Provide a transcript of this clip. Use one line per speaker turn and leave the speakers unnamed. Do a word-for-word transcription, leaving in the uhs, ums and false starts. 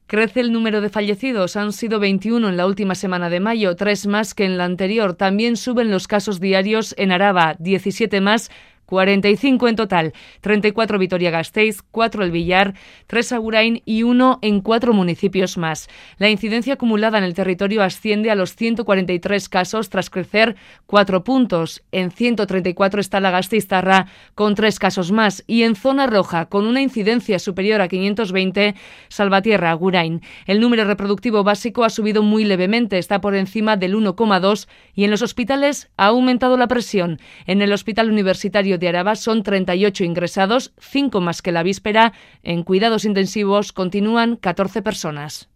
Crece el número de fallecidos, han sido veintiuno en la última semana de mayo, tres más que en la anterior. También suben los casos diarios en Araba, diecisiete más, cuarenta y cinco en total, treinta y cuatro Vitoria-Gasteiz, cuatro El Villar, tres Agurain y uno en cuatro municipios más. La incidencia acumulada en el territorio asciende a los ciento cuarenta y tres casos tras crecer cuatro puntos. En ciento treinta y cuatro está la gasteiztarra con tres casos más y en zona roja con una incidencia superior a quinientos veinte, Salvatierra, Agurain. El número reproductivo básico ha subido muy levemente, está por encima del uno coma dos y en los hospitales ha aumentado la presión. En el Hospital Universitario de Araba son treinta y ocho ingresados, cinco más que la víspera. En cuidados intensivos continúan catorce personas.